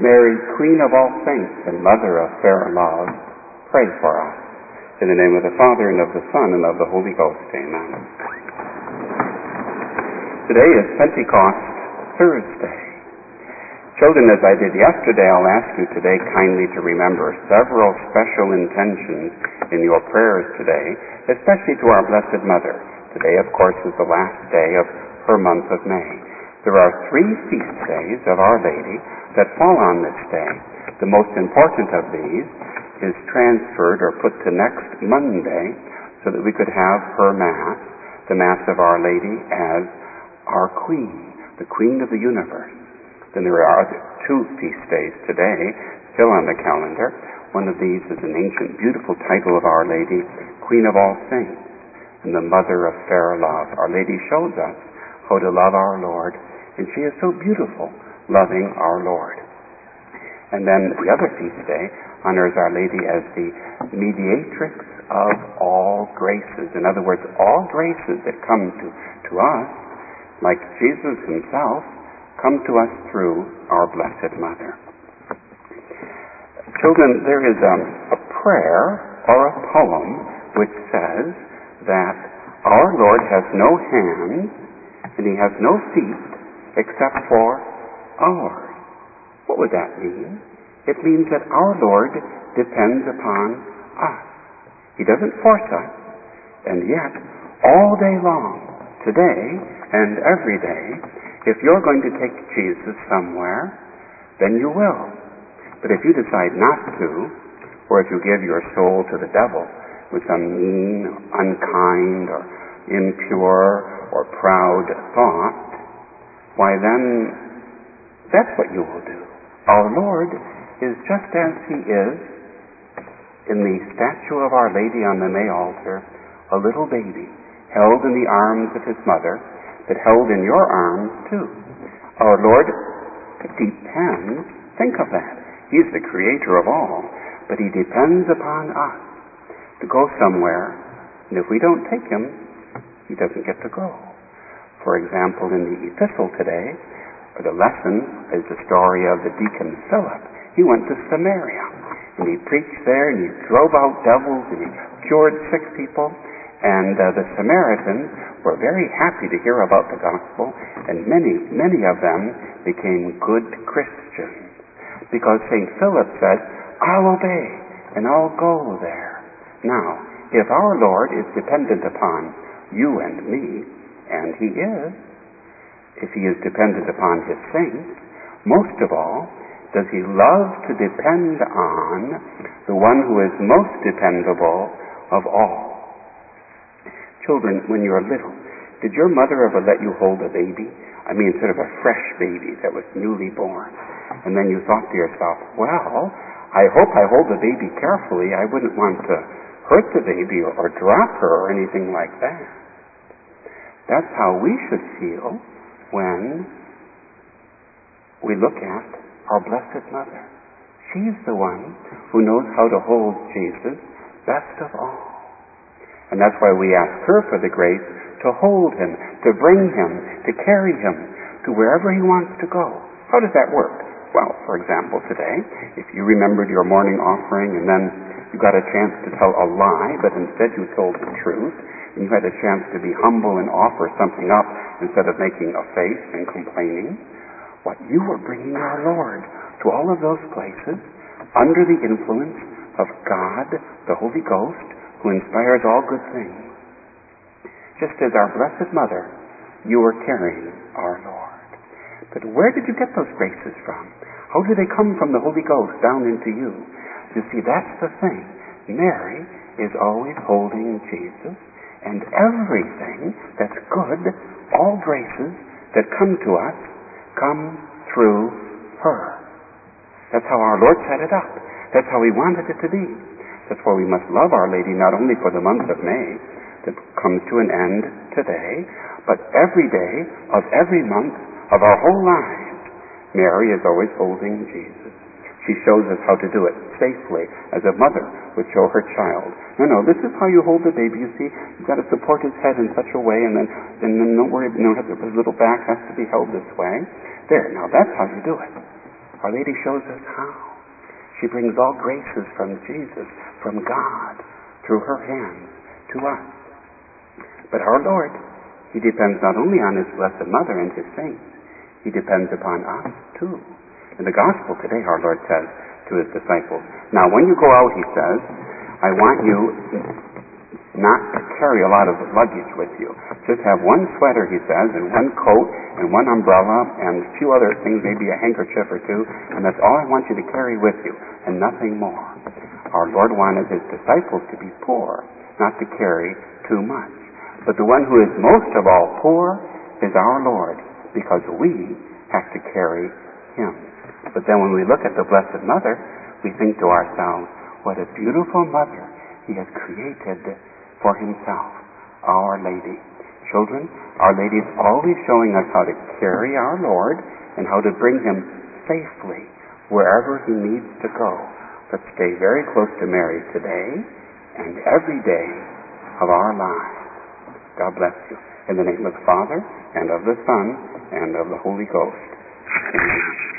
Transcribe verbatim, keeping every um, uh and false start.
Mary, Queen of all saints and Mother of fair love, pray for us. In the name of the Father, and of the Son, and of the Holy Ghost. Amen. Today is Pentecost Thursday. Children, as I did yesterday, I'll ask you today kindly to remember several special intentions in your prayers today, especially to our Blessed Mother. Today, of course, is the last day of her month of May. There are three feast days of Our Lady that fall on this day. The most important of these is transferred or put to next Monday so that we could have her Mass, the Mass of Our Lady, as our Queen, the Queen of the universe. Then there are two feast days today, still on the calendar. One of these is an ancient, beautiful title of Our Lady, Queen of all saints, and the Mother of fair love. Our Lady shows us how to love our Lord, and she is so beautiful, loving our Lord. And then the other feast day honors Our Lady as the mediatrix of all graces. In other words, all graces that come to, to us, like Jesus himself, come to us through our Blessed Mother. Children, there is um, a prayer or a poem which says that our Lord has no hands and he has no feet except for ours. What would that mean? It means that our Lord depends upon us. He doesn't force us, and yet all day long, today and every day, if you're going to take Jesus somewhere, then you will. But if you decide not to, or if you give your soul to the devil with some mean, unkind, or impure, or proud thought, why then, that's what you will do. Our Lord is just as he is in the statue of Our Lady on the May altar, a little baby held in the arms of his mother, but held in your arms too. Our Lord depends, think of that. He's the creator of all, but he depends upon us to go somewhere, and if we don't take him, he doesn't get to go. For example, in the epistle today, or the lesson, is the story of the deacon Philip. He went to Samaria, and he preached there, and he drove out devils, and he cured sick people, and uh, the Samaritans were very happy to hear about the gospel, and many, many of them became good Christians, because Saint Philip said, I'll obey, and I'll go there. Now, if our Lord is dependent upon you and me, and he is, if he is dependent upon his saints, most of all, does he love to depend on the one who is most dependable of all. Children, when you were little, did your mother ever let you hold a baby? I mean, sort of a fresh baby that was newly born. And then you thought to yourself, well, I hope I hold the baby carefully. I wouldn't want to hurt the baby or, or drop her or anything like that. That's how we should feel when we look at our Blessed Mother. She's the one who knows how to hold Jesus best of all. And that's why we ask her for the grace to hold him, to bring him, to carry him to wherever he wants to go. How does that work? Well, for example, today, if you remembered your morning offering and then you got a chance to tell a lie, but instead you told the truth, and you had a chance to be humble and offer something up instead of making a face and complaining, what you were bringing our Lord to all of those places under the influence of God, the Holy Ghost, who inspires all good things. Just as our Blessed Mother, you were carrying our Lord. But where did you get those graces from? How do they come from the Holy Ghost down into you? You see, that's the thing. Mary is always holding Jesus, and everything that's good, all graces that come to us, come through her. That's how our Lord set it up. That's how he wanted it to be. That's why we must love Our Lady not only for the month of May that comes to an end today, but every day of every month of our whole lives. Mary is always holding Jesus. She shows us how to do it safely, as a mother would show her child. No, no, this is how you hold the baby. You see, you've got to support his head in such a way, and then, and then don't worry, you know, his little back has to be held this way. There, now that's how you do it. Our Lady shows us how. She brings all graces from Jesus, from God, through her hands to us. But our Lord, he depends not only on his Blessed Mother and his saints, he depends upon us too. In the Gospel today, our Lord says to his disciples, now when you go out, he says, I want you not to carry a lot of luggage with you. Just have one sweater, he says, and one coat, and one umbrella, and a few other things, maybe a handkerchief or two, and that's all I want you to carry with you, and nothing more. Our Lord wanted his disciples to be poor, not to carry too much. But the one who is most of all poor is our Lord, because we have to carry him. But then when we look at the Blessed Mother, we think to ourselves, what a beautiful mother he has created for himself, Our Lady. Children, Our Lady is always showing us how to carry our Lord and how to bring him safely wherever he needs to go. Let's stay very close to Mary today and every day of our lives. God bless you. In the name of the Father, and of the Son, and of the Holy Ghost. Amen.